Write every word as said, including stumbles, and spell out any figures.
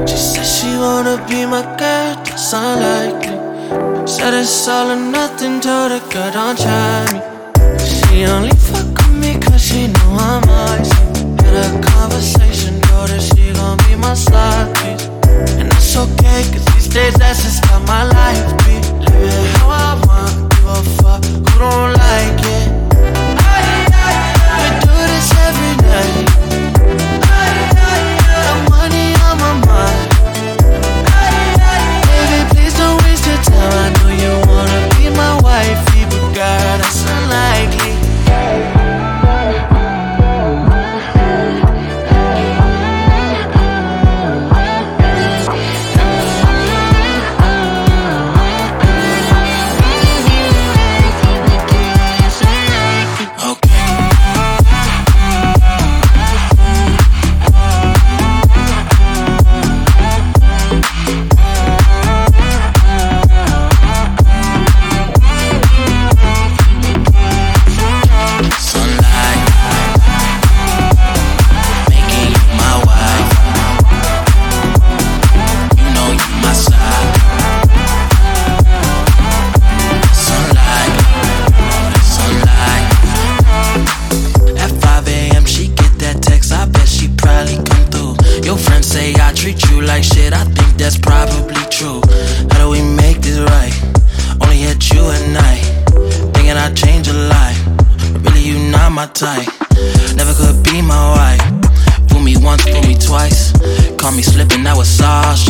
She said she wanna be my girl, that's unlikely. Said it's all or nothing, told her girl don't try me. She only fuck with me cause she know I'm icy. Had a conversation, told her she gon' be my side piece. And that's okay cause these days that's just how my life be. Live it how I want, give a fuck who don't like it. We do this every night. Got money on my mind. Baby, please don't waste your time. I know you wanna be my wifey, but girl, that's unlikely. Type. Never could be my wife. Fool me once, fool me twice. Caught me slipping, that was sauce.